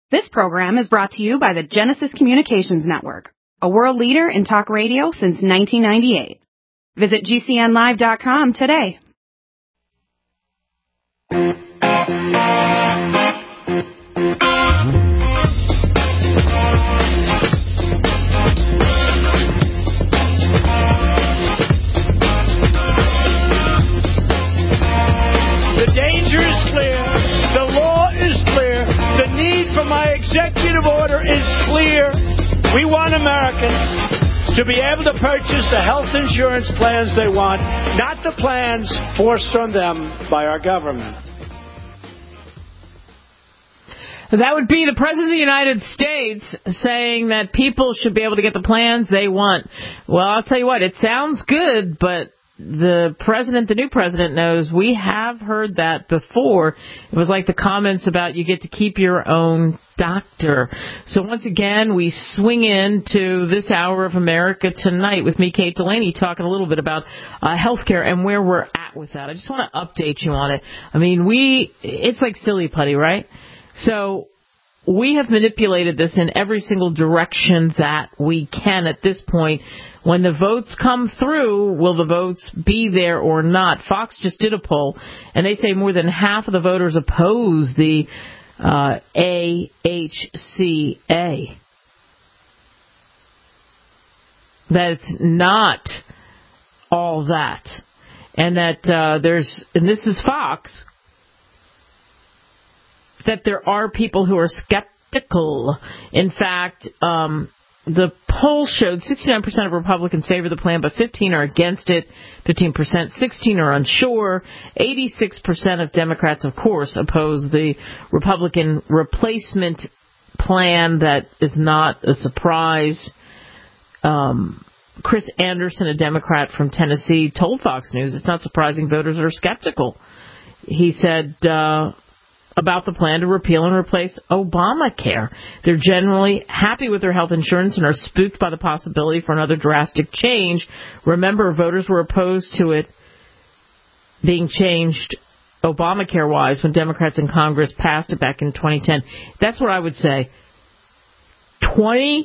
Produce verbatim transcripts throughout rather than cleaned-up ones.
This program is brought to you by the Genesis Communications Network, a world leader in talk radio since nineteen ninety-eight. Visit G C N live dot com today. The danger is clear. The law is clear. The need for my executive order is clear. We want Americans to be able to purchase the health insurance plans they want, not the plans forced on them by our government. That would be the President of the United States saying that people should be able to get the plans they want. Well, I'll tell you what, it sounds good, but the president, the new president, knows we have heard that before. It was like the comments about you get to keep your own doctor. So once again, we swing into this hour of America Tonight with me, Kate Delaney, talking a little bit about uh, healthcare and where we're at with that. I just want to update you on it. I mean, we, it's like silly putty, right? So we have manipulated this in every single direction that we can at this point. When the votes come through, will the votes be there or not? Fox just did a poll, and they say more than half of the voters oppose the uh, A H C A. That it's not all that. And that uh, there's, and this is Fox, that there are people who are skeptical. In fact, um, the poll showed sixty-nine percent of Republicans favor the plan, but fifteen are against it, fifteen percent, sixteen are unsure, eighty-six percent of Democrats, of course, oppose the Republican replacement plan. That is not a surprise. Um, Chris Anderson, a Democrat from Tennessee, told Fox News it's not surprising voters are skeptical. He said uh, about the plan to repeal and replace Obamacare. They're generally happy with their health insurance and are spooked by the possibility for another drastic change. Remember, voters were opposed to it being changed Obamacare-wise when Democrats in Congress passed it back in twenty ten. That's what I would say. twenty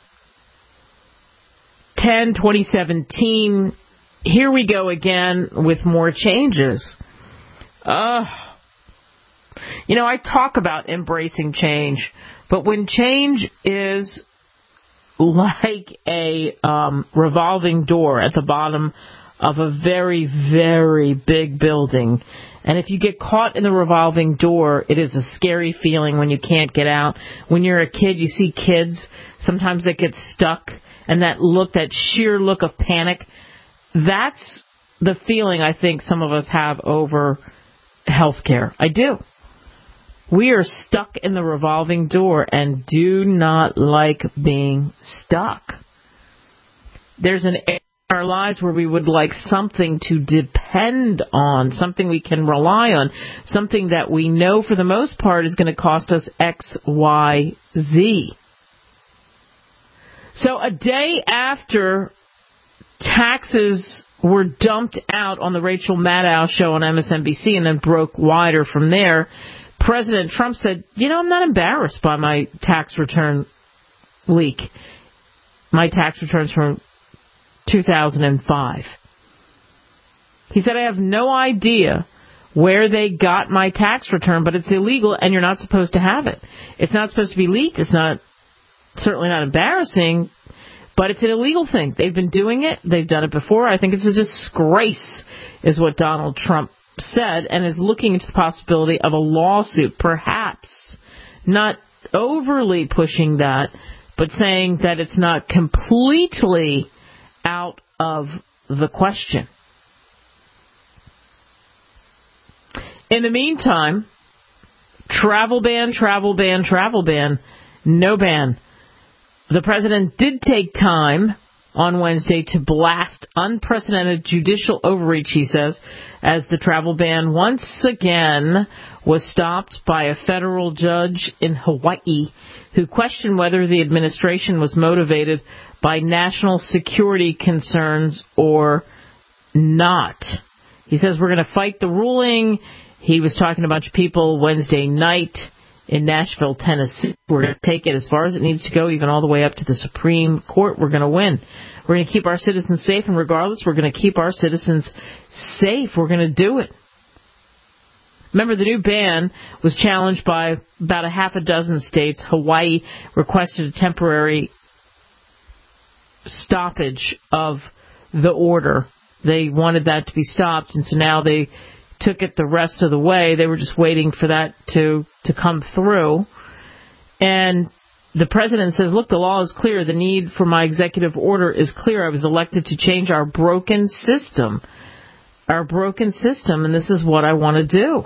ten, twenty seventeen, here we go again with more changes. Ugh. You know, I talk about embracing change, but when change is like a um, revolving door at the bottom of a very, very big building, and if you get caught in the revolving door, it is a scary feeling when you can't get out. When you're a kid, you see kids, sometimes they get stuck, and that look, that sheer look of panic, that's the feeling I think some of us have over healthcare. I do. We are stuck in the revolving door and do not like being stuck. There's an area in our lives where we would like something to depend on, something we can rely on, something that we know for the most part is going to cost us X, Y, Z. So a day after taxes were dumped out on the Rachel Maddow show on M S N B C and then broke wider from there, President Trump said, you know, I'm not embarrassed by my tax return leak, my tax returns from two thousand five. He said, I have no idea where they got my tax return, but it's illegal and you're not supposed to have it. It's not supposed to be leaked. It's not, certainly not embarrassing, but it's an illegal thing. They've been doing it. They've done it before. I think it's a disgrace, is what Donald Trump said, and is looking into the possibility of a lawsuit, perhaps not overly pushing that, but saying that it's not completely out of the question. In the meantime, travel ban, travel ban, travel ban, no ban. The president did take time on Wednesday to blast unprecedented judicial overreach, he says, as the travel ban once again was stopped by a federal judge in Hawaii who questioned whether the administration was motivated by national security concerns or not. He says, we're going to fight the ruling. He was talking to a bunch of people Wednesday night in Nashville, Tennessee. We're going to take it as far as it needs to go, even all the way up to the Supreme Court. We're going to win. We're going to keep our citizens safe, and regardless, we're going to keep our citizens safe. We're going to do it. Remember, the new ban was challenged by about a half a dozen states. Hawaii requested a temporary stoppage of the order. They wanted that to be stopped, and so now they took it the rest of the way. They were just waiting for that to, to come through. And the president says, look, the law is clear. The need for my executive order is clear. I was elected to change our broken system. Our broken system, and this is what I want to do.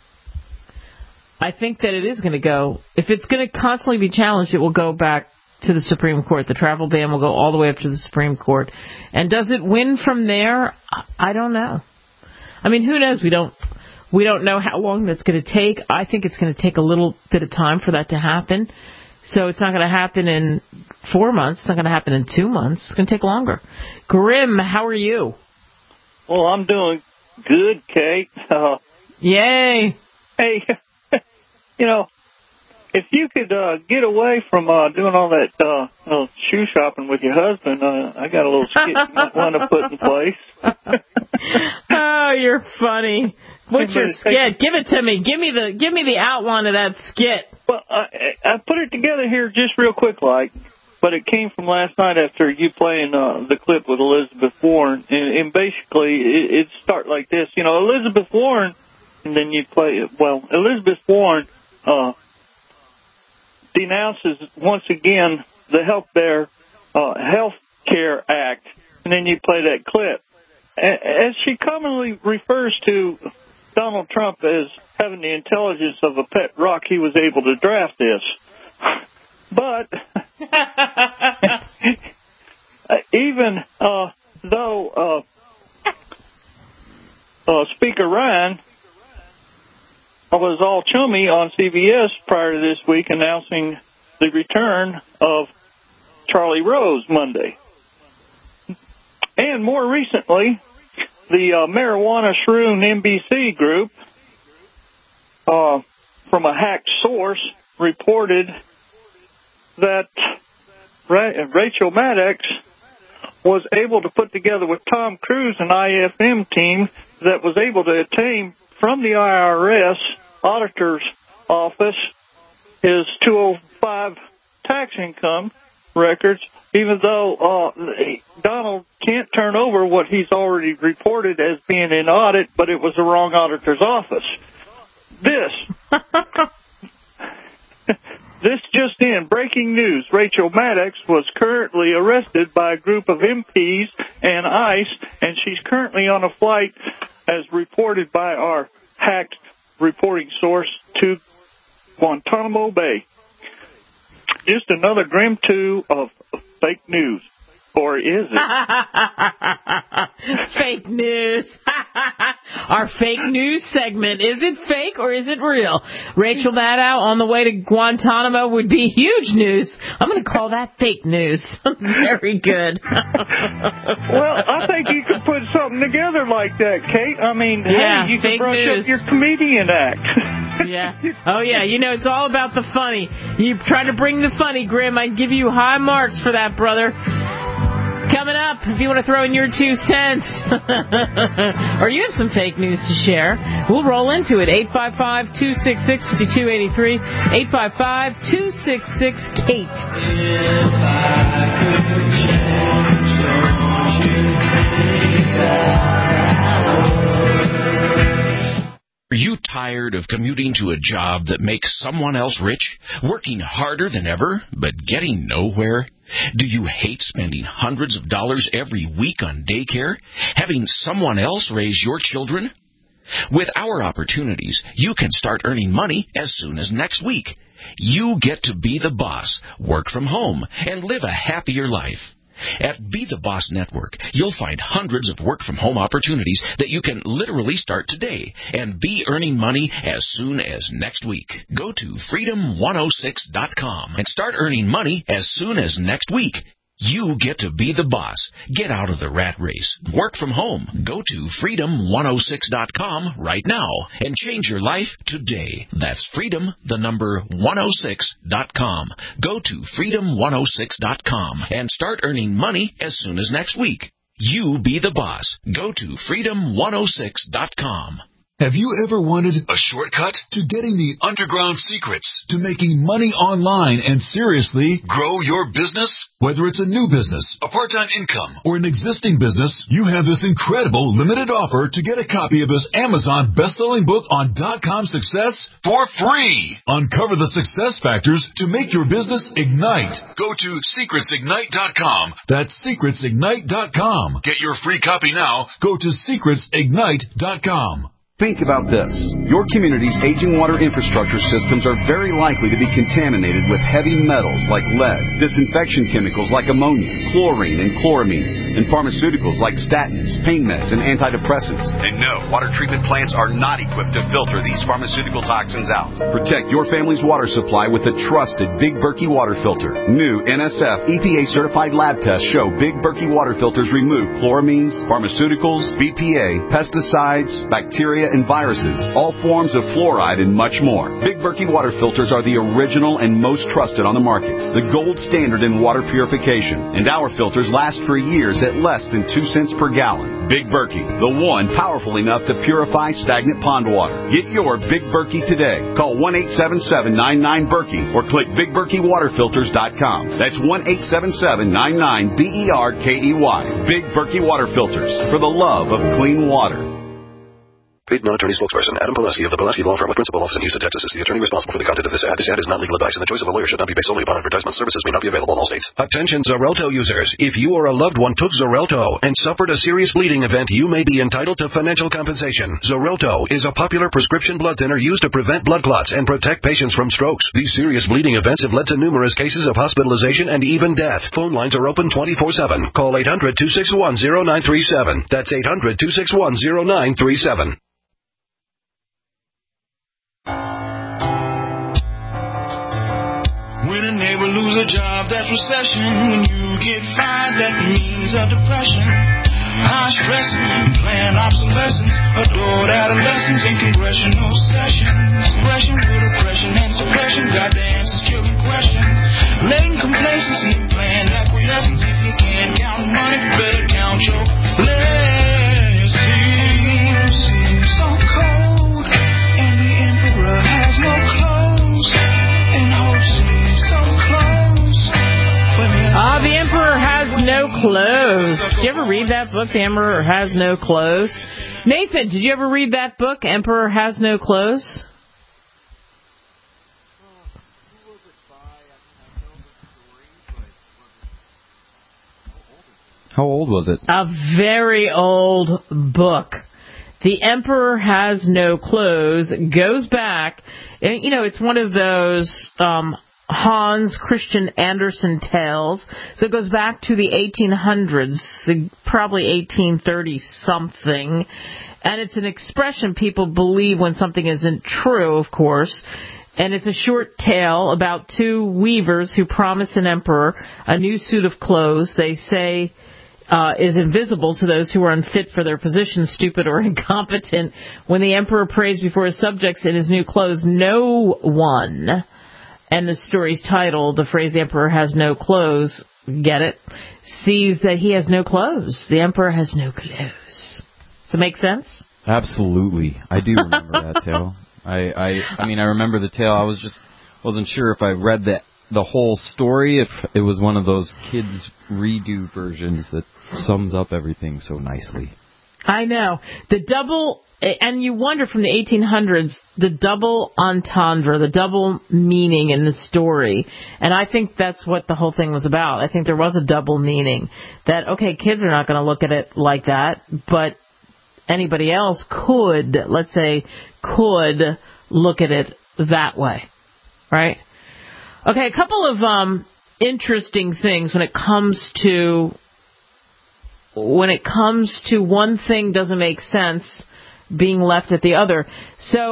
I think that it is going to go, if it's going to constantly be challenged, it will go back to the Supreme Court. The travel ban will go all the way up to the Supreme Court. And does it win from there? I don't know. I mean, who knows? We don't we don't know how long that's going to take. I think it's going to take a little bit of time for that to happen. So it's not going to happen in four months. It's not going to happen in two months. It's going to take longer. Grim, how are you? Well, I'm doing good, Kate. Uh, Yay. Hey, you know, if you could uh, get away from uh, doing all that uh, little shoe shopping with your husband, uh, I got a little skit you might want to put in place. Oh, you're funny. What's your skit? Give it to me. Give me the give me the outline of that skit. Well, I, I put it together here just real quick, like, but it came from last night after you playing uh, the clip with Elizabeth Warren, and, and basically it, it start like this. You know, Elizabeth Warren, and then you play it. Well, Elizabeth Warren uh, denounces once again the Health Care uh, Health Care Act, and then you play that clip. As she commonly refers to Donald Trump as having the intelligence of a pet rock, he was able to draft this. But even uh, though uh, uh, Speaker Ryan was all chummy on C B S prior to this week announcing the return of Charlie Rose Monday. And more recently, the uh, Marijuana Shroom N B C group, uh, from a hacked source, reported that Ra- Rachel Maddox was able to put together with Tom Cruise an I F M team that was able to obtain from the I R S auditor's office his two oh five tax income records, even though uh, Donald can't turn over what he's already reported as being in audit, but it was the wrong auditor's office. This, this just in, breaking news. Rachel Maddox was currently arrested by a group of M Ps and ICE, and she's currently on a flight, as reported by our hacked reporting source, to Guantanamo Bay. Just another grim two of fake news. Or is it? Fake news. Our fake news segment. Is it fake or is it real? Rachel Maddow on the way to Guantanamo would be huge news. I'm going to call that fake news. Very good. Well, I think you could put something together like that, Kate. I mean, yeah, hey, you can brush news. up your comedian act. Yeah. Oh, yeah. You know, it's all about the funny. You try to bring the funny, Grim. I'd give you high marks for that, brother. Coming up, if you want to throw in your two cents, or you have some fake news to share, we'll roll into it. eight five five, two six six, five two eight three, eight five five, two six six, Kate. If I could change, don't you think that I would? Are you tired of commuting to a job that makes someone else rich, working harder than ever, but getting nowhere? Do you hate spending hundreds of dollars every week on daycare, having someone else raise your children? With our opportunities, you can start earning money as soon as next week. You get to be the boss, work from home, and live a happier life. At Be the Boss Network, you'll find hundreds of work-from-home opportunities that you can literally start today and be earning money as soon as next week. Go to freedom one oh six dot com and start earning money as soon as next week. You get to be the boss. Get out of the rat race. Work from home. Go to freedom one oh six dot com right now and change your life today. That's freedom, the number one oh six dot com. Go to freedom one oh six dot com and start earning money as soon as next week. You be the boss. Go to freedom one oh six dot com. Have you ever wanted a shortcut to getting the underground secrets to making money online and seriously grow your business? Whether it's a new business, a part-time income, or an existing business, you have this incredible limited offer to get a copy of this Amazon best-selling book on dot-com success for free. Uncover the success factors to make your business ignite. Go to secrets ignite dot com. That's secrets ignite dot com. Get your free copy now. Go to secrets ignite dot com. Think about this. Your community's aging water infrastructure systems are very likely to be contaminated with heavy metals like lead, disinfection chemicals like ammonia, chlorine, and chloramines, and pharmaceuticals like statins, pain meds, and antidepressants. And no, water treatment plants are not equipped to filter these pharmaceutical toxins out. Protect your family's water supply with the trusted Big Berkey water filter. New N S F E P A-certified lab tests show Big Berkey water filters remove chloramines, pharmaceuticals, B P A, pesticides, bacteria, and viruses, all forms of fluoride, and much more. Big Berkey water filters are the original and most trusted on the market, the gold standard in water purification, and our filters last for years at less than two cents per gallon. Big Berkey, the one powerful enough to purify stagnant pond water. Get your Big Berkey today. Call one eight seven seven, nine nine, Berkey or click big berkey water filters dot com. That's one eight seven seven, nine nine, B E R K E Y. Big Berkey water filters, for the love of clean water. Paid non-attorney spokesperson Adam Pulaski of the Pulaski Law Firm with principal office in Houston, Texas is the attorney responsible for the content of this ad. This ad is not legal advice, and the choice of a lawyer should not be based solely upon advertisement. Services may not be available in all states. Attention Xarelto users. If you or a loved one took Xarelto and suffered a serious bleeding event, you may be entitled to financial compensation. Xarelto is a popular prescription blood thinner used to prevent blood clots and protect patients from strokes. These serious bleeding events have led to numerous cases of hospitalization and even death. Phone lines are open twenty-four seven. Call eight hundred, two six one, zero nine three seven. That's eight hundred, two six one, zero nine three seven. When a neighbor lose a job, that's recession. When you get fired, that means a depression. High stress and planned obsolescence. Adored adolescents in congressional sessions. Aggression with oppression and suppression. Got the answers, killing questions. Latent complacency and planned acquiescence. If you can't count money, better count your blessings. Seems so cold, and the emperor has no clothes. And hope seems so close. Ah, The Emperor Has No Clothes. Did you ever read that book, The Emperor Has No Clothes? Nathan, did you ever read that book, Emperor Has No Clothes? How old was it? A very old book. The Emperor Has No Clothes goes back, and, you know, it's one of those um, Hans Christian Andersen tales. So it goes back to the eighteen hundreds, probably eighteen thirty something. And it's an expression people believe when something isn't true, of course. And it's a short tale about two weavers who promise an emperor a new suit of clothes. They say Uh, is invisible to those who are unfit for their position, stupid, or incompetent. When the emperor prays before his subjects in his new clothes, no one, and the story's title, the phrase "the emperor has no clothes," get it, sees that he has no clothes. The emperor has no clothes. Does it make sense? Absolutely. I do remember that tale. I, I, I mean, I remember the tale. I was just wasn't sure if I read the the whole story, if it was one of those kids' redo versions that sums up everything so nicely. I know. The double, and you wonder from the eighteen hundreds, the double entendre, the double meaning in the story. And I think that's what the whole thing was about. I think there was a double meaning. That, okay, kids are not going to look at it like that, but anybody else could, let's say, could look at it that way. Right? Okay, a couple of um, interesting things when it comes to when it comes to one thing doesn't make sense being left at the other. So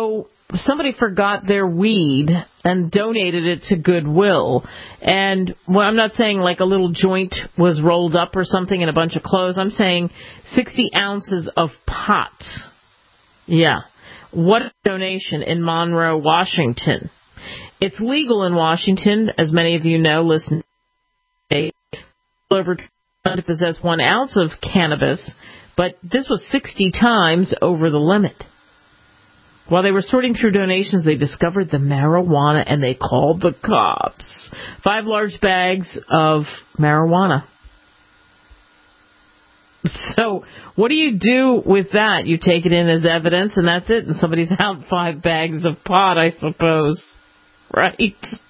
somebody forgot their weed and donated it to Goodwill. And well, I'm not saying like a little joint was rolled up or something in a bunch of clothes. I'm saying sixty ounces of pot. Yeah. What a donation in Monroe, Washington. It's legal in Washington, as many of you know, listen, over to possess one ounce of cannabis, but this was sixty times over the limit. While they were sorting through donations, they discovered the marijuana and they called the cops. Five large bags of marijuana. So what do you do with that? You take it in as evidence and that's it, and somebody's out five bags of pot, I suppose. Right?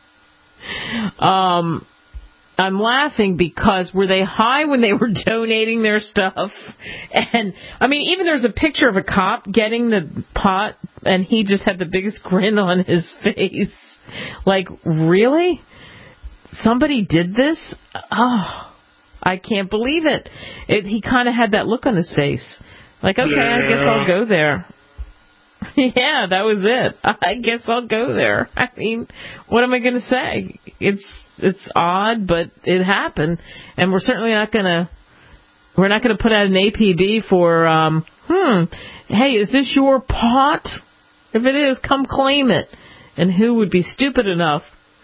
Um, I'm laughing because were they high when they were donating their stuff? And, I mean, even there's a picture of a cop getting the pot, and he just had the biggest grin on his face. Like, really? Somebody did this? Oh, I can't believe it. it he kind of had that look on his face. Like, okay, yeah. I guess I'll go there. Yeah, that was it. I guess I'll go there. I mean, what am I going to say? It's it's odd, but it happened, and we're certainly not going to we're not going to put out an A P B for um hmm, hey, is this your pot? If it is, come claim it. And who would be stupid enough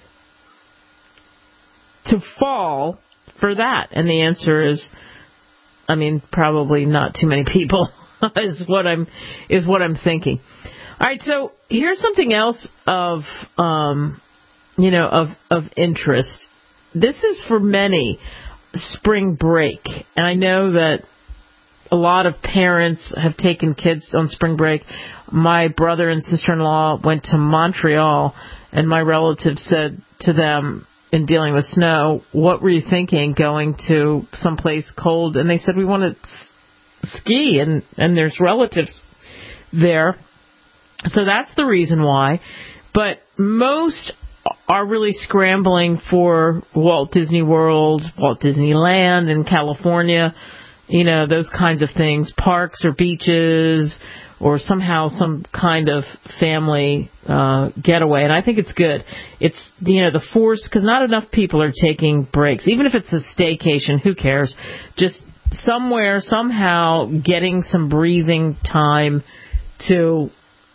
to fall for that? And the answer is, I mean, probably not too many people. is what I'm is what I'm thinking. All right, so here's something else of um, you know of of interest. This is for many spring break, and I know that a lot of parents have taken kids on spring break. My brother and sister-in-law went to Montreal, and my relative said to them in dealing with snow, "What were you thinking going to someplace cold?" And they said, "We want to ski, and, and there's relatives there." So that's the reason why. But most are really scrambling for Walt Disney World, Walt Disneyland in California, you know, those kinds of things, parks or beaches, or somehow some kind of family uh, getaway. And I think it's good. It's, you know, the force, because not enough people are taking breaks. Even if it's a staycation, who cares? Just somewhere, somehow, getting some breathing time to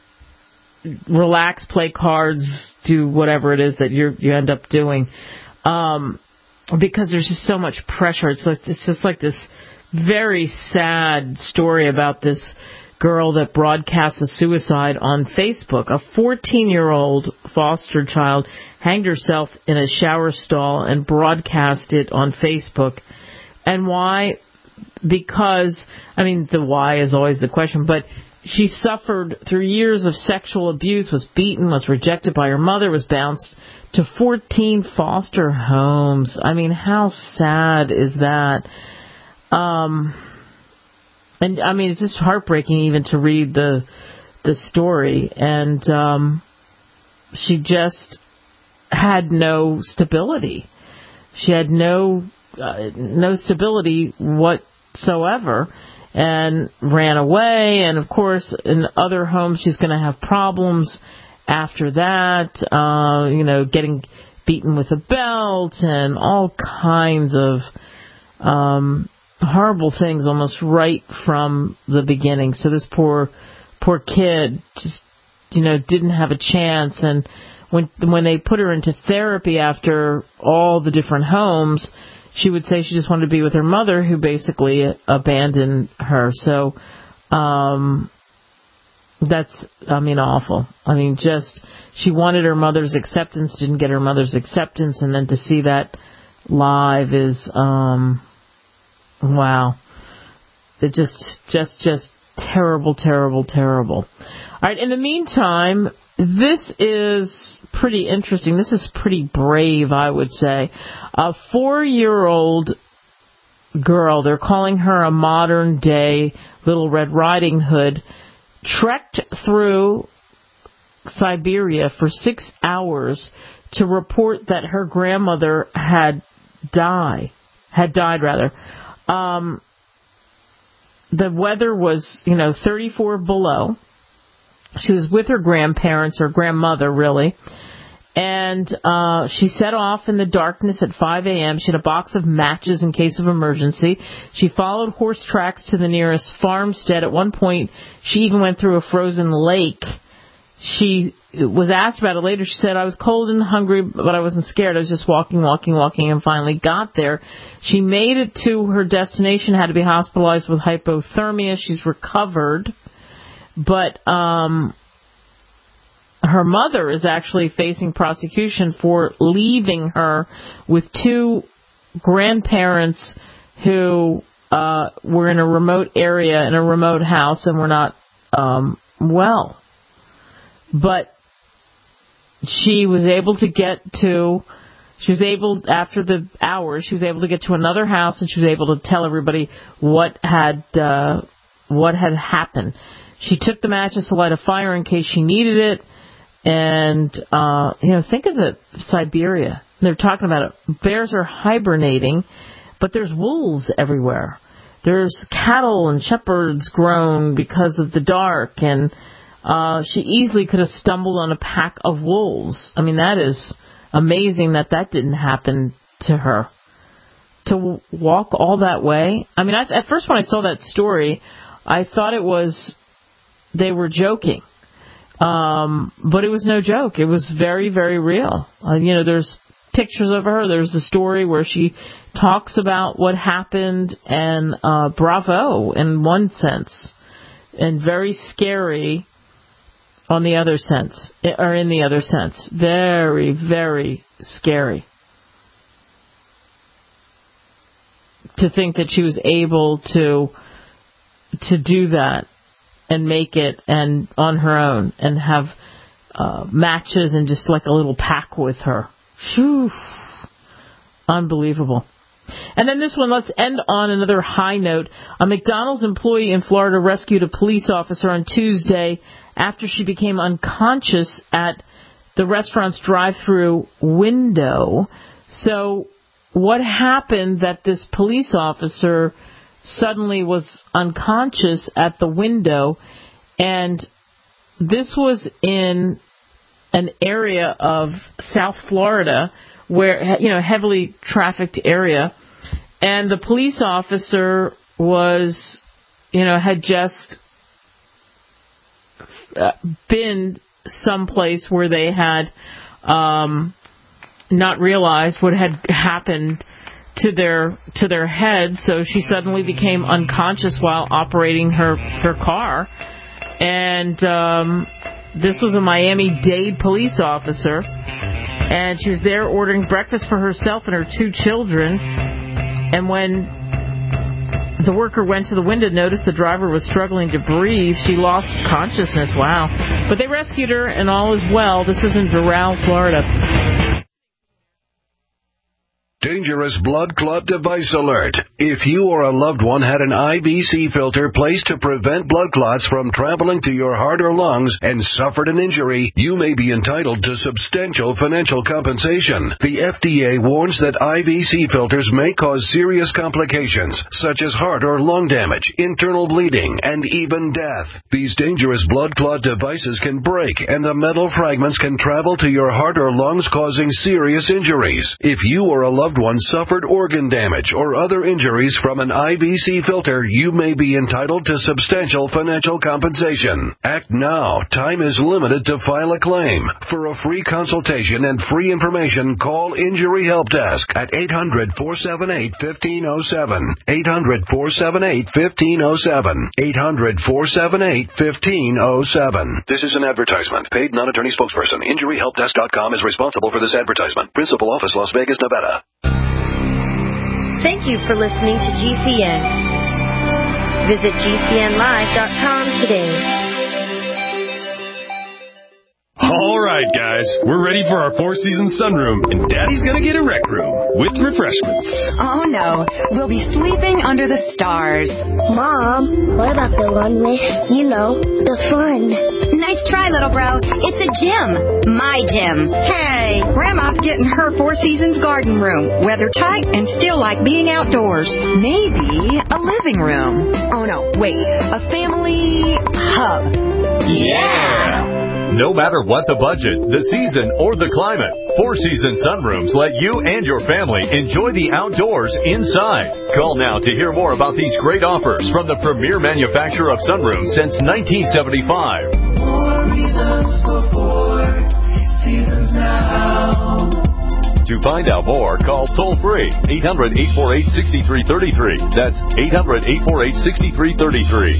relax, play cards, do whatever it is that you you end up doing. Um, because there's just so much pressure. It's like, it's just like this very sad story about this girl that broadcast a suicide on Facebook. A fourteen-year-old foster child hanged herself in a shower stall and broadcast it on Facebook. And why? Because, I mean, the why is always the question, but she suffered through years of sexual abuse, was beaten, was rejected by her mother, was bounced to fourteen foster homes. I mean, how sad is that? Um, and, I mean, it's just heartbreaking even to read the the story. And um, she just had no stability. She had no uh, no stability whatsoever, and ran away. And of course, in other homes, she's going to have problems after that. Uh, you know, getting beaten with a belt and all kinds of um, horrible things, almost right from the beginning. So this poor, poor kid just, you know, didn't have a chance. And when when they put her into therapy after all the different homes, she would say she just wanted to be with her mother, who basically abandoned her. So um, that's, I mean, awful. I mean, just, she wanted her mother's acceptance, didn't get her mother's acceptance, and then to see that live is, um, wow. It just, just, just terrible, terrible, terrible. All right, in the meantime, this is pretty interesting. This is pretty brave, I would say. A four-year-old girl, they're calling her a modern-day Little Red Riding Hood, trekked through Siberia for six hours to report that her grandmother had died. Had died, rather. Um, the weather was, you know, thirty-four below. She was with her grandparents, or grandmother, really. And uh, she set off in the darkness at five a.m. She had a box of matches in case of emergency. She followed horse tracks to the nearest farmstead. At one point, she even went through a frozen lake. She was asked about it later. She said, I was cold and hungry, but I wasn't scared. I was just walking, walking, walking, and finally got there. She made it to her destination, had to be hospitalized with hypothermia. She's recovered. But um, her mother is actually facing prosecution for leaving her with two grandparents who uh, were in a remote area, in a remote house, and were not um, well. But she was able to get to, she was able, after the hours, she was able to get to another house, and she was able to tell everybody what had, uh, what had happened. She took the matches to light a fire in case she needed it. And, uh, you know, think of the Siberia. They're talking about it. Bears are hibernating, but there's wolves everywhere. There's cattle and shepherds grown because of the dark, and Uh, she easily could have stumbled on a pack of wolves. I mean, that is amazing that that didn't happen to her. To w- walk all that way. I mean, I, at first when I saw that story, I thought it was, they were joking. Um, but it was no joke. It was very, very real. Uh, you know, there's pictures of her. There's the story where she talks about what happened, and uh, bravo in one sense, and very scary on the other sense, or in the other sense. Very, very scary. To think that she was able to to do that and make it, and on her own, and have uh, matches and just like a little pack with her. Whew. Unbelievable. And then this one, let's end on another high note. A McDonald's employee in Florida rescued a police officer on Tuesday after she became unconscious at the restaurant's drive-thru window. So what happened that this police officer suddenly was unconscious at the window, and this was in an area of South Florida where, you know, heavily trafficked area, and the police officer was, you know, had just been someplace where they had um, not realized what had happened to their to their heads, so she suddenly became unconscious while operating her her car, and um, this was a Miami-Dade police officer. And she was there ordering breakfast for herself and her two children. And when the worker went to the window, noticed the driver was struggling to breathe, she lost consciousness. Wow. But they rescued her, and all is well. This is in Doral, Florida. Dangerous blood clot device alert. If you or a loved one had an I V C filter placed to prevent blood clots from traveling to your heart or lungs and suffered an injury, you may be entitled to substantial financial compensation. The F D A warns that I V C filters may cause serious complications, such as heart or lung damage, internal bleeding, and even death. These dangerous blood clot devices can break, and the metal fragments can travel to your heart or lungs, causing serious injuries. If you or a loved one suffered organ damage or other injuries from an I V C filter, you may be entitled to substantial financial compensation. Act now. Time is limited to file a claim. For a free consultation and free information, call Injury Help Desk at eight hundred, four seven eight, one five zero seven. eight hundred, four seven eight, one five zero seven. eight hundred, four seven eight, one five zero seven. This is an advertisement. Paid non-attorney spokesperson. Injury Help Desk dot com is responsible for this advertisement. Principal office, Las Vegas, Nevada. Thank you for listening to G C N. Visit G C N live dot com today. All right. right, guys. We're ready for our Four Seasons sunroom, and Daddy's gonna get a rec room with refreshments. Oh, no. We'll be sleeping under the stars. Mom, what about the one with, you know, the fun? Nice try, little bro. It's a gym. My gym. Hey, Grandma's getting her Four Seasons garden room. Weather tight and still like being outdoors. Maybe a living room. Oh, no, wait. A family hub. Yeah! No matter what the budget, the season, or the climate, Four Seasons Sunrooms let you and your family enjoy the outdoors inside. Call now to hear more about these great offers from the premier manufacturer of sunrooms since nineteen seventy-five. More reasons for Four Seasons now. To find out more, call toll-free eight hundred, eight four eight, six three three three. That's eight hundred, eight four eight, six three three three.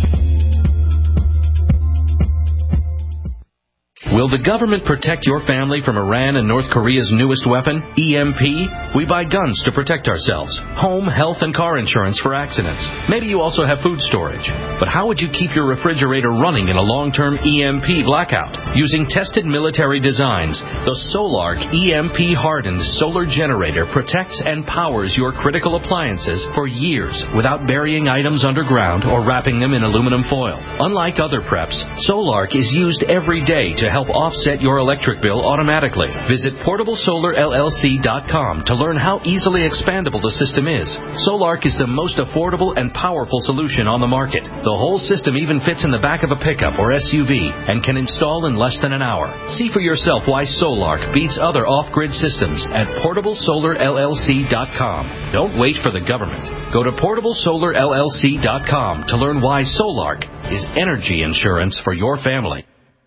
Will the government protect your family from Iran and North Korea's newest weapon, E M P? We buy guns to protect ourselves, home, health, and car insurance for accidents. Maybe you also have food storage. But how would you keep your refrigerator running in a long-term E M P blackout? Using tested military designs, the Solark E M P-hardened solar generator protects and powers your critical appliances for years without burying items underground or wrapping them in aluminum foil. Unlike other preps, Solark is used every day to help offset your electric bill automatically. Visit portable solar L L C dot com to learn how easily expandable the system is. Solark is the most affordable and powerful solution on the market. The whole system even fits in the back of a pickup or S U V and can install in less than an hour. See for yourself why Solark beats other off-grid systems at portable solar L L C dot com. Don't wait for the government. Go to portable solar L L C dot com to learn why Solark is energy insurance for your family.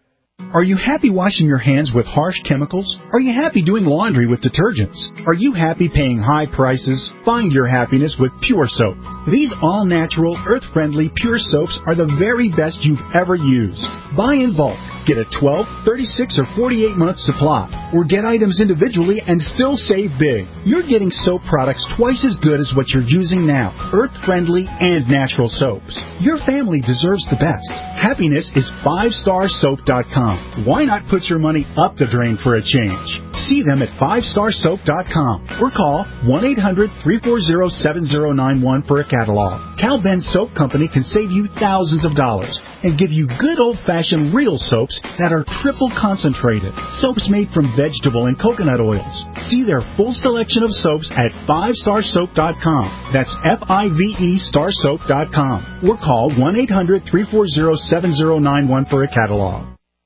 Are you happy washing your hands with harsh chemicals? Are you happy doing laundry with detergents? Are you happy paying high prices? Find your happiness with Pure Soap. These all-natural, earth-friendly Pure Soaps are the very best you've ever used. Buy in bulk. Get a twelve, thirty-six, or forty-eight month supply. Or get items individually and still save big. You're getting soap products twice as good as what you're using now. Earth-friendly and natural soaps. Your family deserves the best. Happiness is five star soap dot com. Why not put your money up the drain for a change? See them at five star soap dot com or call one eight hundred, three four zero, seven zero nine one for a catalog. Cal Ben Soap Company can save you thousands of dollars and give you good old-fashioned real soaps that are triple concentrated. Soaps made from vegetable and coconut oils. See their full selection of soaps at five star soap dot com. That's F I V E star soap dot com. Or call one eight hundred, three four zero, seven zero nine one for a catalog.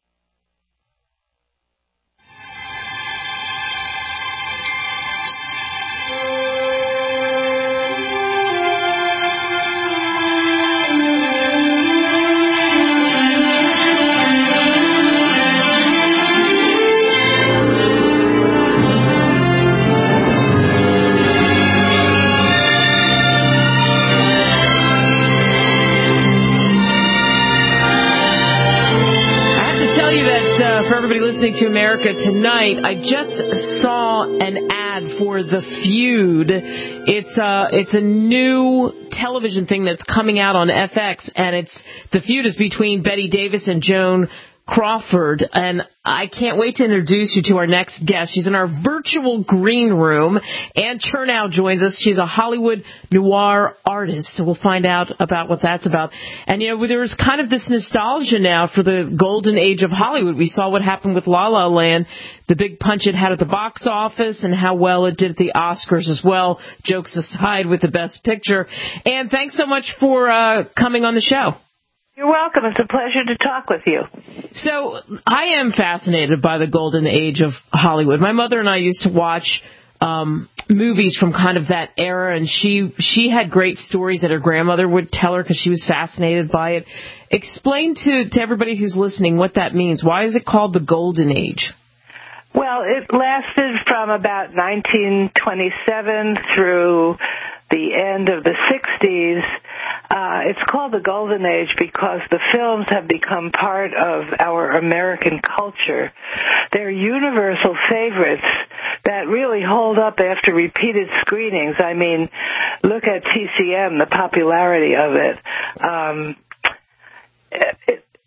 To America Tonight, I just saw an ad for The Feud. It's a, it's a new television thing that's coming out on F X, and it's The Feud is between Betty Davis and Joan Crawford, and I can't wait to introduce you to our next guest. She's in our virtual green room. Ann Chernow joins us. She's a Hollywood noir artist, so we'll find out about what that's about. And, you know, there's kind of this nostalgia now for the golden age of Hollywood. We saw what happened with La La Land, the big punch it had at the box office, and how well it did at the Oscars as well, jokes aside, with the Best Picture. Ann, thanks so much for uh, coming on the show. You're welcome. It's a pleasure to talk with you. So I am fascinated by the golden age of Hollywood. My mother and I used to watch um, movies from kind of that era, and she she had great stories that her grandmother would tell her because she was fascinated by it. Explain to, to everybody who's listening what that means. Why is it called the golden age? Well, it lasted from about nineteen twenty-seven through the end of the sixties. Uh, it's called the Golden Age because the films have become part of our American culture. They're universal favorites that really hold up after repeated screenings. I mean, look at T C M, the popularity of it. Um, it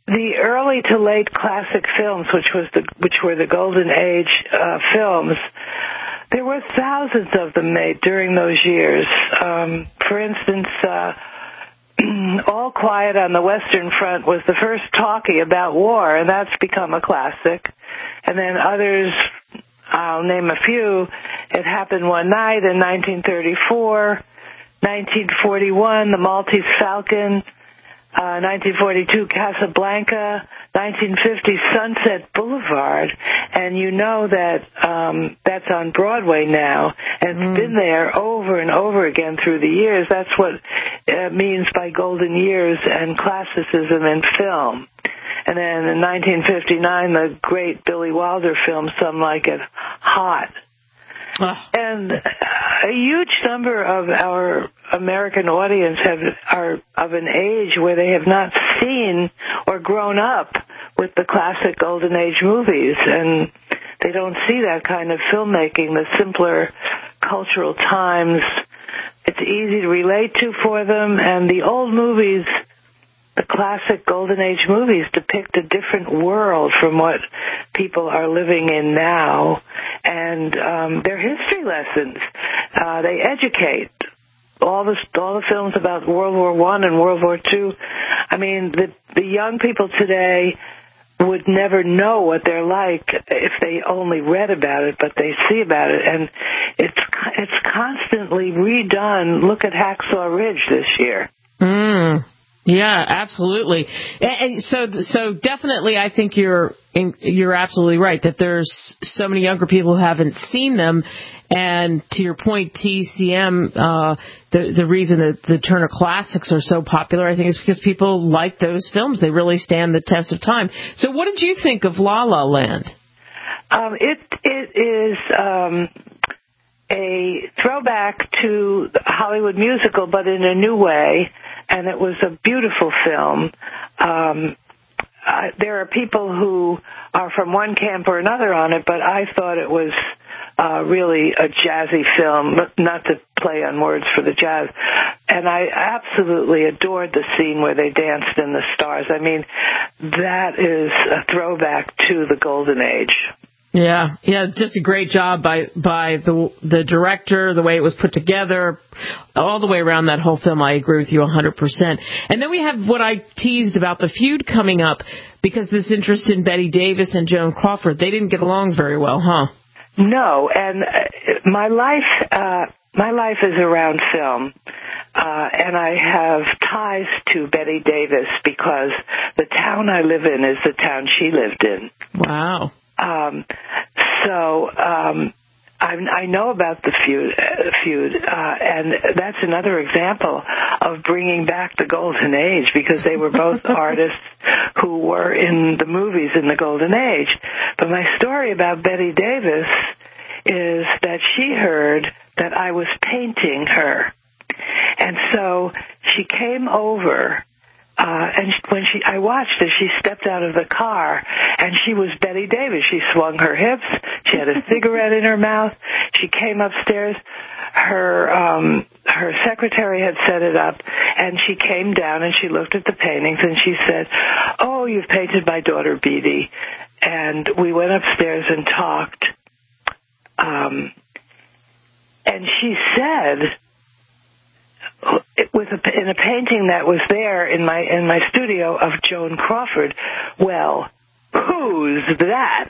the early to late classic films, which was the which were the golden age uh, films, there were thousands of them made during those years. Um, for instance, uh, All Quiet on the Western Front was the first talkie about war, and that's become a classic. And then others, I'll name a few. It Happened One Night in nineteen thirty-four, nineteen forty-one, The Maltese Falcon, uh, nineteen forty-two, Casablanca, nineteen fifty, Sunset Boulevard, and you know that um, that's on Broadway now, and it's mm. been there over and over again through the years. That's what it means by golden years and classicism in film. And then in nineteen fifty-nine, the great Billy Wilder film, Some Like It Hot. Oh. And a huge number of our American audience have are of an age where they have not seen or grown up with the classic Golden Age movies, and they don't see that kind of filmmaking, the simpler cultural times. It's easy to relate to for them, and the old movies, the classic Golden Age movies, depict a different world from what people are living in now, and um, they're history lessons. Uh, they educate. All the all the films about World War One and World War Two. I mean, the the young people today would never know what they're like if they only read about it, but they see about it, and it's it's constantly redone. Look at Hacksaw Ridge this year. Mm. Yeah, absolutely. And so, so definitely, I think you're you're absolutely right that there's so many younger people who haven't seen them. And to your point, T C M, uh, the the reason that the Turner Classics are so popular, I think, is because people like those films. They really stand the test of time. So, what did you think of La La Land? Um, it it is um, a throwback to the Hollywood musical, but in a new way. And it was a beautiful film. Um, uh, there are people who are from one camp or another on it, but I thought it was uh, really a jazzy film, not to play on words for the jazz. And I absolutely adored the scene where they danced in the stars. I mean, that is a throwback to the Golden Age. Yeah, yeah, just a great job by by the the director, the way it was put together, all the way around that whole film. I agree with you one hundred percent. And then we have what I teased about the feud coming up, because this interest in Bette Davis and Joan Crawford, they didn't get along very well, huh? No, and my life uh, my life is around film, uh, and I have ties to Bette Davis because the town I live in is the town she lived in. Wow. Um, so um, I, I know about the feud, uh, feud, uh, and that's another example of bringing back the Golden Age, because they were both artists who were in the movies in the Golden Age. But my story about Bette Davis is that she heard that I was painting her, and so she came over. Uh, and when she, I watched as she stepped out of the car, and she was Bette Davis. She swung her hips. She had a cigarette in her mouth. She came upstairs. Her, um, her secretary had set it up, and she came down and she looked at the paintings and she said, "Oh, you've painted my daughter Bede." And we went upstairs and talked. Um, and she said, with a, in a painting that was there in my in my studio of Joan Crawford, "Well, who's that?"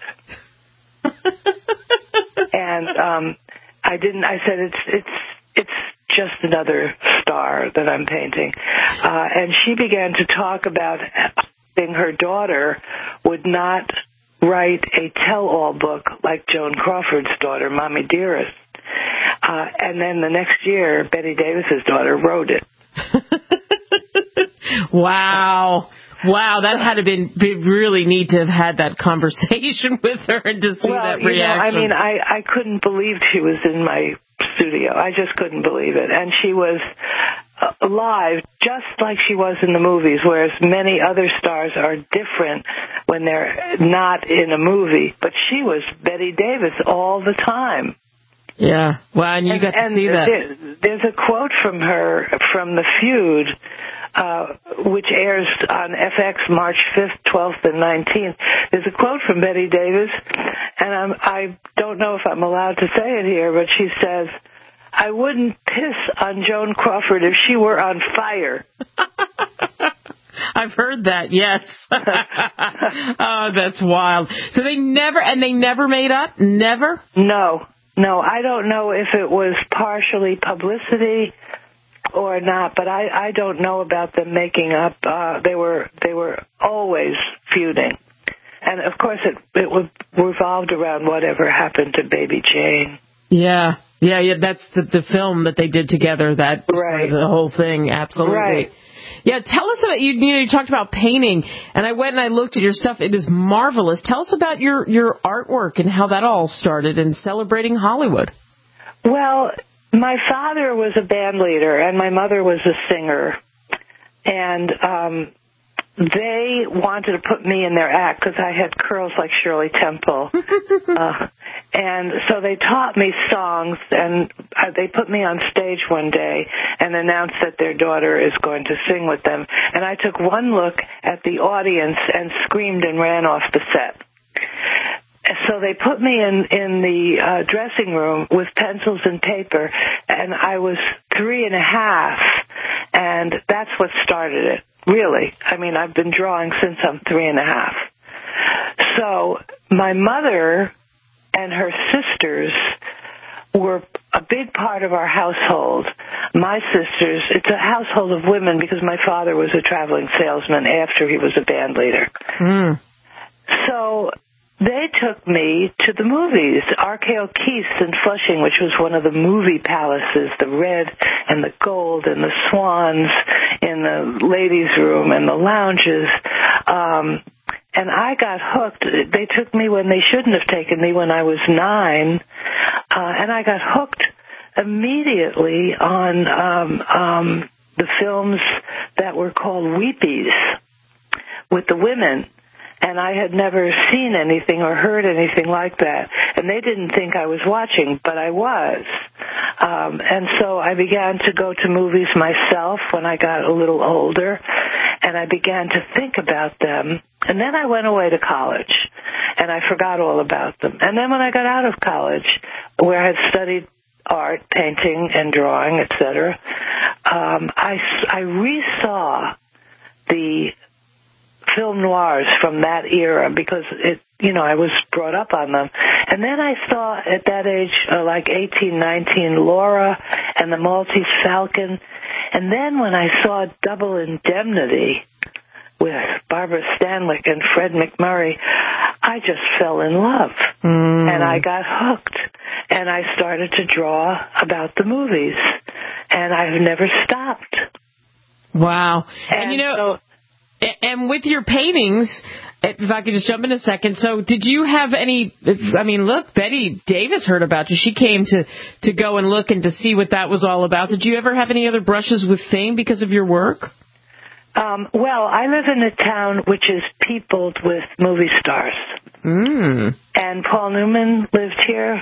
And um, I didn't. I said, "It's it's it's just another star that I'm painting." Uh, and she began to talk about hoping her daughter would not write a tell-all book like Joan Crawford's daughter, Mommy Dearest. Uh, and then the next year, Bette Davis's daughter wrote it. Wow. Wow, that had to been be really neat to have had that conversation with her and to see well, that you reaction. Know, I mean, I, I couldn't believe she was in my studio. I just couldn't believe it. And she was uh, live just like she was in the movies, whereas many other stars are different when they're not in a movie. But she was Bette Davis all the time. Yeah, well, and you and, got to and see that. There, there's a quote from her from the feud uh, which airs on F X March fifth, twelfth, and nineteenth. There's a quote from Betty Davis, and I'm, I don't know if I'm allowed to say it here, but she says, "I wouldn't piss on Joan Crawford if she were on fire." I've heard that, yes. Oh, that's wild. So they never, and they never made up? Never? No. No, I don't know if it was partially publicity or not, but I, I don't know about them making up. Uh, they were they were always feuding. And, of course, it, it was revolved around whatever happened to Baby Jane. Yeah. Yeah, yeah, that's the, the film that they did together, that right. the whole thing, absolutely. Right. Yeah, tell us about, you, you know, you talked about painting, and I went and I looked at your stuff. It is marvelous. Tell us about your, your artwork and how that all started in celebrating Hollywood. Well, my father was a band leader, and my mother was a singer. And um, they wanted to put me in their act because I had curls like Shirley Temple. uh, and so they taught me songs, and uh, they put me on stage one day and announced that their daughter is going to sing with them. And I took one look at the audience and screamed and ran off the set. So they put me in, in the uh, dressing room with pencils and paper, and I was three and a half, and that's what started it, really. I mean, I've been drawing since I'm three and a half. So my mother and her sisters were a big part of our household. My sisters, it's a household of women because my father was a traveling salesman after he was a band leader. Mm. So they took me to the movies, R K O Keith's in Flushing, which was one of the movie palaces, the red and the gold and the swans in the ladies' room and the lounges. Um, and I got hooked. They took me when they shouldn't have taken me when I was nine, uh, and I got hooked immediately on um, um, the films that were called Weepies with the women. And I had never seen anything or heard anything like that. And they didn't think I was watching, but I was. Um, and so I began to go to movies myself when I got a little older, and I began to think about them. And then I went away to college, and I forgot all about them. And then when I got out of college, where I had studied art, painting, and drawing, et cetera, um, I, I resaw the film noirs from that era because it, you know, I was brought up on them. And then I saw at that age, uh, like eighteen, nineteen, Laura and the Maltese Falcon. And then when I saw Double Indemnity with Barbara Stanwyck and Fred MacMurray, I just fell in love. Mm. And I got hooked. And I started to draw about the movies. And I've never stopped. Wow. And, and you know... So, And with your paintings, if I could just jump in a second, so did you have any, I mean, look, Betty Davis heard about you. She came to, to go and look and to see what that was all about. Did you ever have any other brushes with fame because of your work? Um, well, I live in a town which is peopled with movie stars. Mm. And Paul Newman lived here.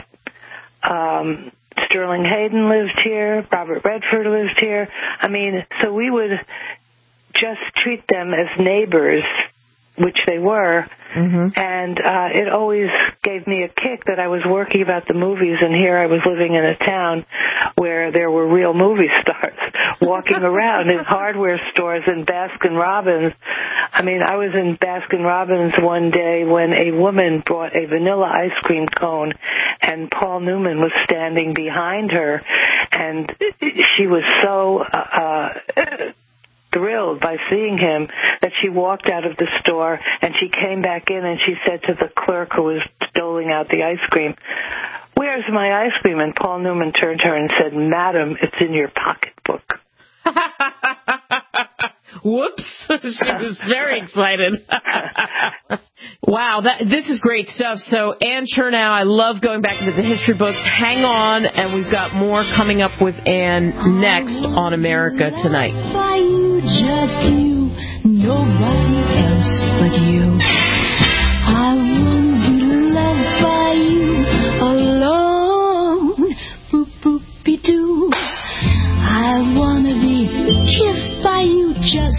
Um, Sterling Hayden lived here. Robert Redford lived here. I mean, so we would just treat them as neighbors, which they were, mm-hmm. and uh, it always gave me a kick that I was working about the movies, and here I was living in a town where there were real movie stars walking around in hardware stores and Baskin-Robbins. I mean, I was in Baskin-Robbins one day when a woman brought a vanilla ice cream cone, and Paul Newman was standing behind her, and she was so... Uh, uh, thrilled by seeing him that she walked out of the store and she came back in and she said to the clerk who was doling out the ice cream, "Where's my ice cream?" And Paul Newman turned to her and said, "Madam, it's in your pocketbook." Whoops. She was very excited. Wow, that this is great stuff. So, Ann Chernow, I love going back into the history books. Hang on, and we've got more coming up with Ann next on America Tonight. By you, just you, nobody else but you. I want to be loved by you alone. Boop, boop, be doo. I want to be kissed by you, just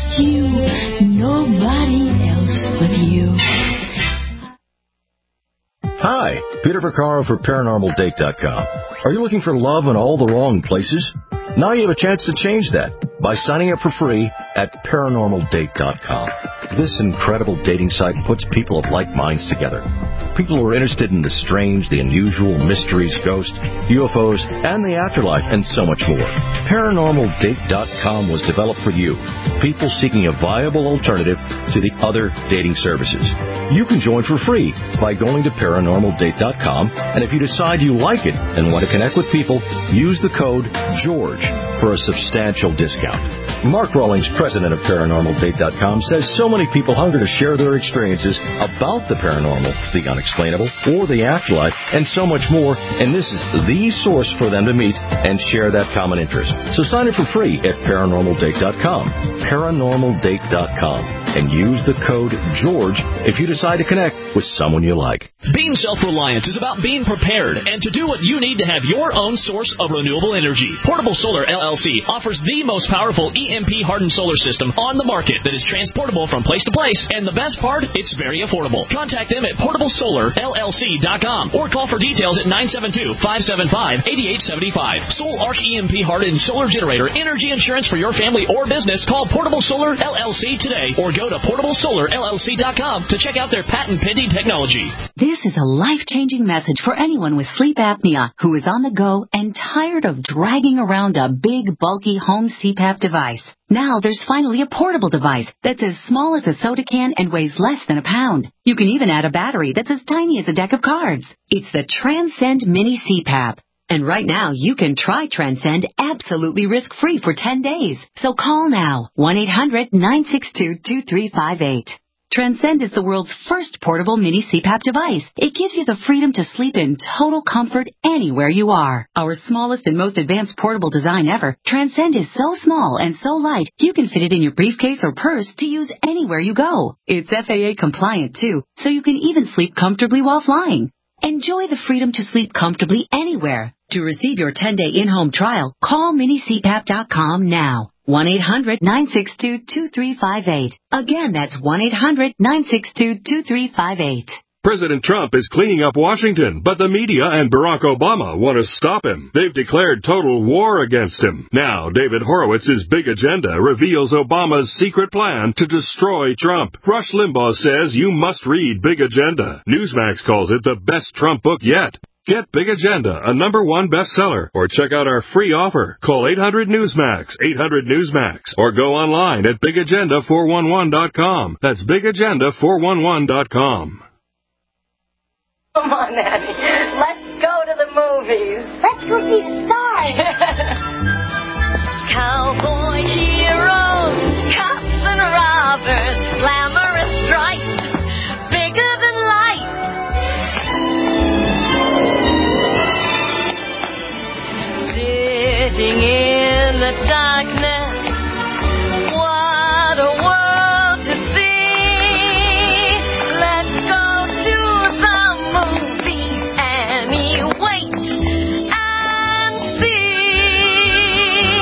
Vaccaro for paranormal date dot com. Are you looking for love in all the wrong places? Now you have a chance to change that by signing up for free at paranormal date dot com. This incredible dating site puts people of like minds together. People who are interested in the strange, the unusual, mysteries, ghosts, U F Os, and the afterlife, and so much more. paranormal date dot com was developed for you, people seeking a viable alternative to the other dating services. You can join for free by going to paranormal date dot com, and if you decide you like it and want to connect with people, use the code GEORGE for a substantial discount. Mark Rawlings, president of paranormal date dot com, says so many people hunger to share their experiences about the paranormal, the unexplainable, or the afterlife, and so much more, and this is the source for them to meet and share that common interest. So sign up for free at paranormal date dot com, paranormal date dot com, and use the code GEORGE if you decide to connect with someone you like. Being self-reliant is about being prepared and to do what you need to have your own source of renewable energy. Portable Solar L L C offers the most powerful E M P-hardened solar system on the market that is transportable from place to place, and the best part, it's very affordable. Contact them at portable solar L L C dot com or call for details at nine seven two, five seven five, eight eight seven five. Soul Arc E M P-hardened solar generator energy insurance for your family or business. Call Portable Solar L L C today or go to portable solar L L C dot com to check out their patent-pending technology. This is a life-changing message for anyone with sleep apnea who is on the go and tired of dragging around a big, bulky home C PAP device. Now there's finally a portable device that's as small as a soda can and weighs less than a pound. You can even add a battery that's as tiny as a deck of cards. It's the Transcend Mini C PAP. And right now, you can try Transcend absolutely risk-free for ten days. So call now, one eight hundred, nine six two, two three five eight. Transcend is the world's first portable mini C PAP device. It gives you the freedom to sleep in total comfort anywhere you are. Our smallest and most advanced portable design ever, Transcend is so small and so light, you can fit it in your briefcase or purse to use anywhere you go. It's F A A compliant too, so you can even sleep comfortably while flying. Enjoy the freedom to sleep comfortably anywhere. To receive your ten-day in-home trial, call mini C PAP dot com now. one eight hundred, nine six two, two three five eight. Again, that's one eight hundred, nine six two, two three five eight. President Trump is cleaning up Washington, but the media and Barack Obama want to stop him. They've declared total war against him. Now, David Horowitz's Big Agenda reveals Obama's secret plan to destroy Trump. Rush Limbaugh says you must read Big Agenda. Newsmax calls it the best Trump book yet. Get Big Agenda, a number one bestseller, or check out our free offer. Call eight hundred Newsmax, eight hundred Newsmax, or go online at big agenda four one one dot com. That's big agenda four one one dot com. Come on, Annie. Let's go to the movies. Let's go see the stars. Cowboy heroes, cops and robbers, glamour and stripes, bigger than life. Sitting in the darkness, what a world to see. Let's go to the movies, Annie, wait and see.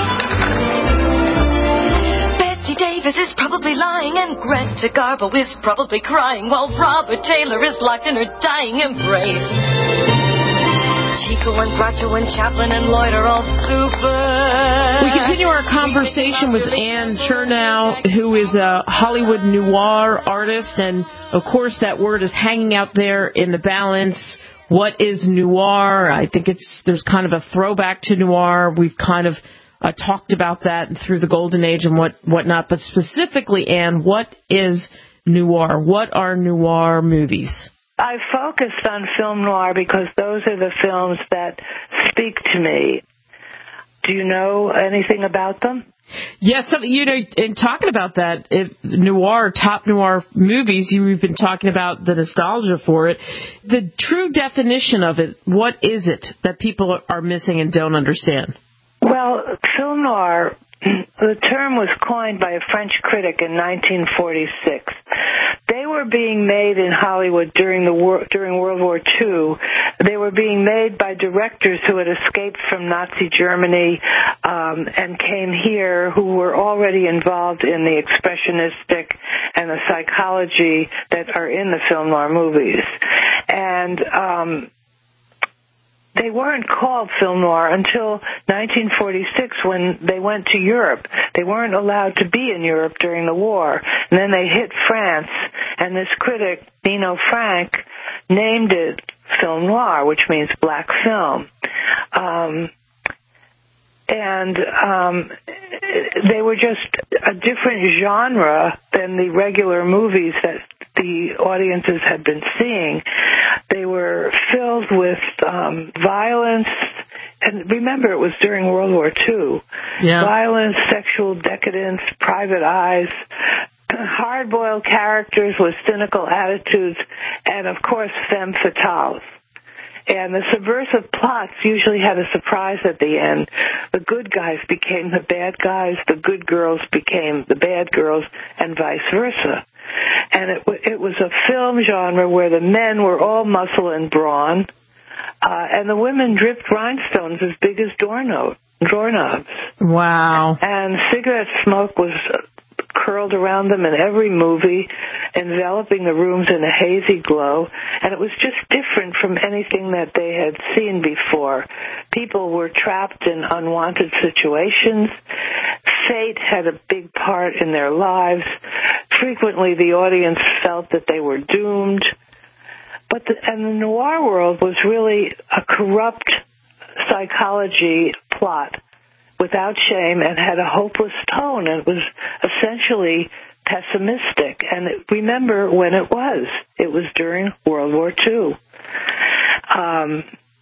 Bette Davis is probably lying and Greta Garbo is probably crying while Robert Taylor is locked in her dying embrace. Chico and Groucho and Chaplin and Lloyd are all super. We continue our conversation with Ann Chernow, who is a Hollywood noir artist, and of course that word is hanging out there in the balance. What is noir? I think it's there's kind of a throwback to noir. We've kind of uh, talked about that through the Golden Age and what whatnot, but specifically, Ann, what is noir? What are noir movies? I focused on film noir because those are the films that speak to me. Do you know anything about them? Yes, yeah, you know, in talking about that, if noir, top noir movies, you've been talking about the nostalgia for it. The true definition of it, what is it that people are missing and don't understand? Well, film noir, the term was coined by a French critic in nineteen forty-six. They were being made in Hollywood during the war, during World War Two. They were being made by directors who had escaped from Nazi Germany um, and came here, who were already involved in the expressionistic and the psychology that are in the film noir movies. And um, they weren't called film noir until nineteen forty-six when they went to Europe. They weren't allowed to be in Europe during the war. And then they hit France, and this critic, Nino Frank, named it film noir, which means black film. Um, and um, they were just a different genre than the regular movies that the audiences had been seeing. They were filled with um, violence, and remember, it was during World War Two. Yeah. Violence, sexual decadence, private eyes, hard-boiled characters with cynical attitudes, and, of course, femme fatales. And the subversive plots usually had a surprise at the end. The good guys became the bad guys, the good girls became the bad girls, and vice versa. And it, it was a film genre where the men were all muscle and brawn, uh, and the women dripped rhinestones as big as doorknob, doorknobs. Wow. And cigarette smoke was curled around them in every movie, enveloping the rooms in a hazy glow, and it was just different from anything that they had seen before. People were trapped in unwanted situations. Fate had a big part in their lives. Frequently, the audience felt that they were doomed. But the, and the noir world was really a corrupt psychology plot without shame and had a hopeless tone and was essentially pessimistic. And it, remember when it was. It was during World War Two. Um,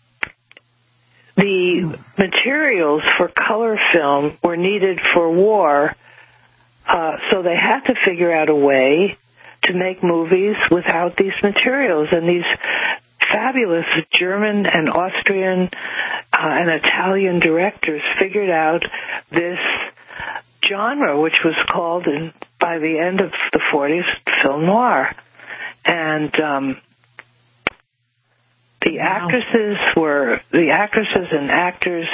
the materials for color film were needed for war, uh, so they had to figure out a way to make movies without these materials. And these fabulous German and Austrian uh, and Italian directors figured out this genre, which was called, in, by the end of the forties, film noir. And um, the wow. actresses were the actresses and actors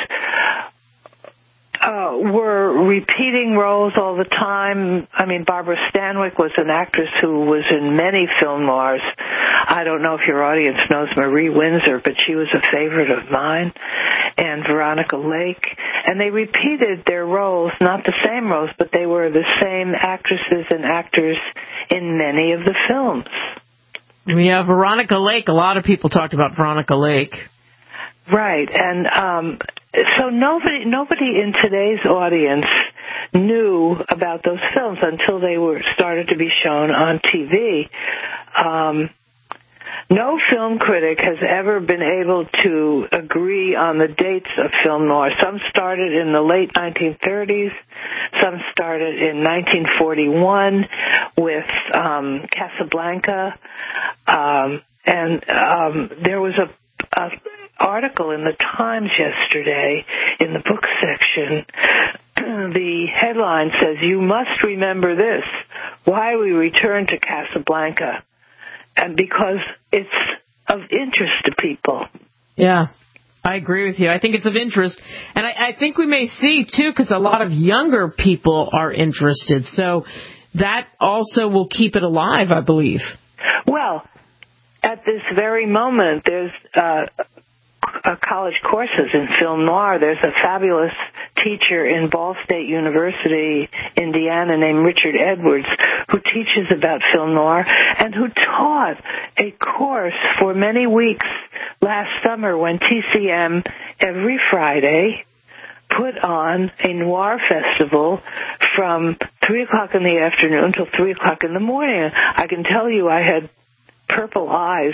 uh, were repeating roles all the time. I mean, Barbara Stanwyck was an actress who was in many film noirs. I don't know if your audience knows Marie Windsor, but she was a favorite of mine, and Veronica Lake. And they repeated their roles, not the same roles, but they were the same actresses and actors in many of the films. Yeah, Veronica Lake. A lot of people talked about Veronica Lake. Right, and um, so nobody, nobody in today's audience knew about those films until they were started to be shown on T V. Um, no film critic has ever been able to agree on the dates of film noir. Some started in the late nineteen thirties. Some started in nineteen forty-one with um, Casablanca. Um, and um, there was a, a article in the Times yesterday in the book section. The headline says, "You must remember this, why we return to Casablanca." And because it's of interest to people. Yeah, I agree with you. I think it's of interest. And I, I think we may see, too, because a lot of younger people are interested. So that also will keep it alive, I believe. Well, at this very moment, there's uh, uh, college courses in film noir. There's a fabulous teacher in Ball State University, Indiana, named Richard Edwards, who teaches about film noir and who taught a course for many weeks last summer when T C M every Friday put on a noir festival from three o'clock in the afternoon till three o'clock in the morning. I can tell you I had purple eyes.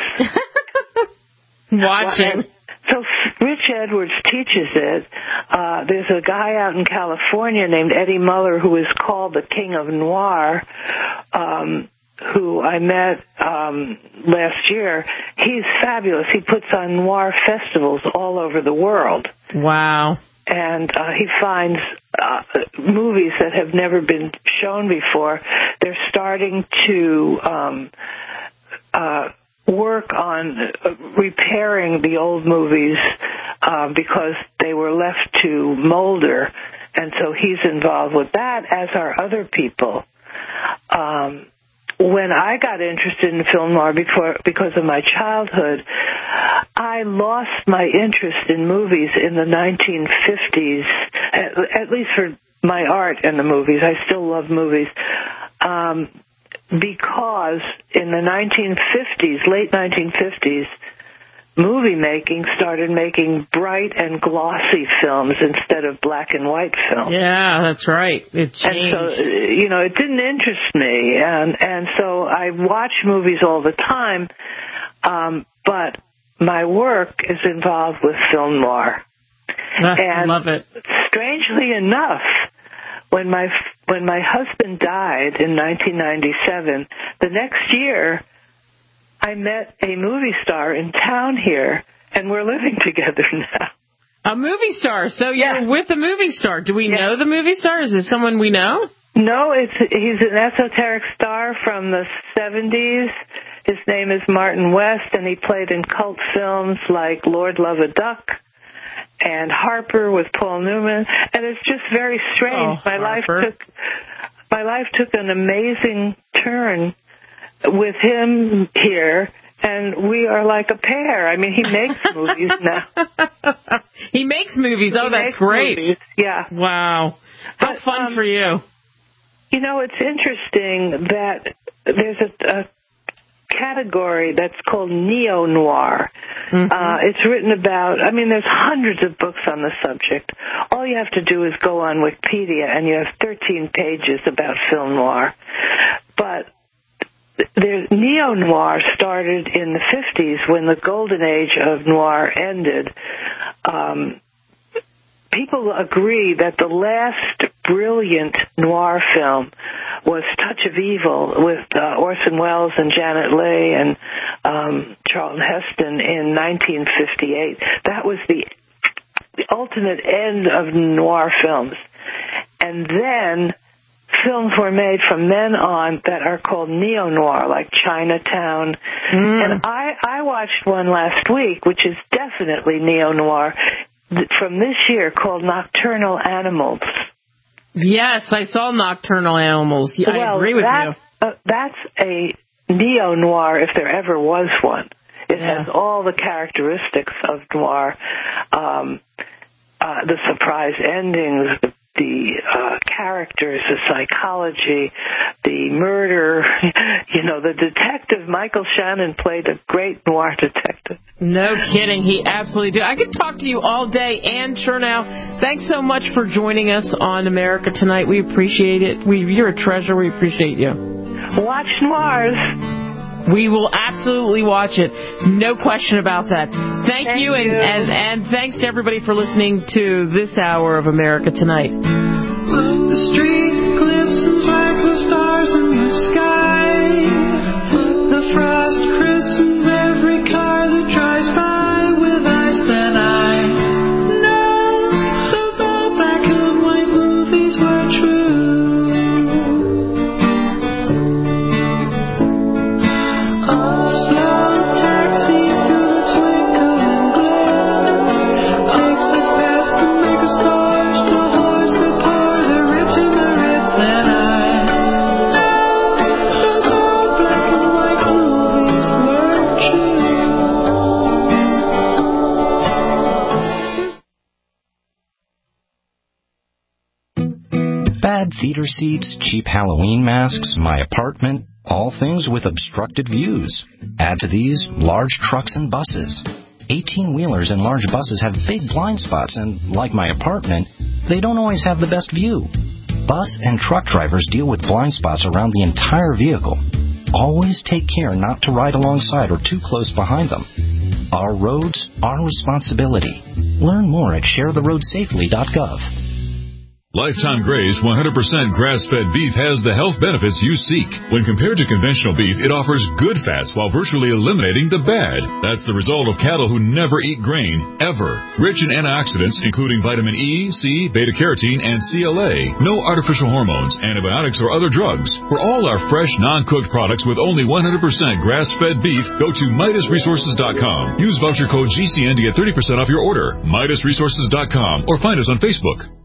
Watching. So Rich Edwards teaches it. Uh, there's a guy out in California named Eddie Muller who is called the King of Noir, um, who I met um, last year. He's fabulous. He puts on noir festivals all over the world. Wow. And uh, he finds uh, movies that have never been shown before. They're starting to um, uh, work on repairing the old movies uh, because they were left to molder. And so he's involved with that, as are other people. Um, when I got interested in film noir before, because of my childhood, I lost my interest in movies in the nineteen fifties, at, at least for my art and the movies. I still love movies. Um, because in the nineteen fifties, late nineteen fifties, movie making started making bright and glossy films instead of black and white films. Yeah, that's right. It changed. And so, you know, it didn't interest me. And, and so I watch movies all the time, um, but my work is involved with film noir. I and love it. Strangely enough, when my when my husband died in nineteen ninety-seven, the next year I met a movie star in town here, and we're living together now. A movie star. So you're yeah. with a movie star. Do we yeah. know the movie star? Is it someone we know? No, it's he's an esoteric star from the seventies. His name is Martin West, and he played in cult films like Lord Love a Duck and Harper with Paul Newman. And it's just very strange. Oh, my Harper. life took my life took an amazing turn with him here, and we are like a pair. I mean, he makes movies now. He makes movies. He oh, that's makes great. Movies. Yeah. Wow. How but, fun um, for you. You know, it's interesting that there's a, a category that's called neo-noir. Mm-hmm. Uh, it's written about, I mean, there's hundreds of books on the subject. All you have to do is go on Wikipedia, and you have thirteen pages about film noir. But the neo-noir started in the fifties when the golden age of noir ended. Um, people agree that the last brilliant noir film was Touch of Evil with uh, Orson Welles and Janet Leigh and um, Charlton Heston in nineteen fifty-eight. That was the, the ultimate end of noir films. And then films were made from then on that are called neo-noir, like Chinatown. Mm. And I, I watched one last week, which is definitely neo-noir, from this year, called Nocturnal Animals. Yes, I saw Nocturnal Animals. Yeah, well, I agree with that, you. Uh, that's a neo-noir, if there ever was one. It yeah. has all the characteristics of noir, um, uh, the surprise endings, the the uh, characters, the psychology, the murder. You know, the detective, Michael Shannon, played a great noir detective. No kidding. He absolutely did. I could talk to you all day. Ann Chernow, thanks so much for joining us on America Tonight. We appreciate it. We, you're a treasure. We appreciate you. Watch noirs. We will absolutely watch it. No question about that. Thank, Thank you, and, you. And, and thanks to everybody for listening to this hour of America Tonight. When the street glistens like the stars in the sky, the frost christens every car that drives by with ice, then I know those old black and white movies were true. Bad theater seats, cheap Halloween masks, my apartment, all things with obstructed views. Add to these large trucks and buses. eighteen-wheelers and large buses have big blind spots, and like my apartment, they don't always have the best view. Bus and truck drivers deal with blind spots around the entire vehicle. Always take care not to ride alongside or too close behind them. Our roads, our responsibility. Learn more at share the road safely dot gov. Lifetime Graze one hundred percent grass-fed beef has the health benefits you seek. When compared to conventional beef, it offers good fats while virtually eliminating the bad. That's the result of cattle who never eat grain, ever. Rich in antioxidants, including vitamin E, C, beta-carotene, and C L A. No artificial hormones, antibiotics, or other drugs. For all our fresh, non-cooked products with only one hundred percent grass-fed beef, go to Midas Resources dot com. Use voucher code G C N to get thirty percent off your order. Midas Resources dot com, or find us on Facebook.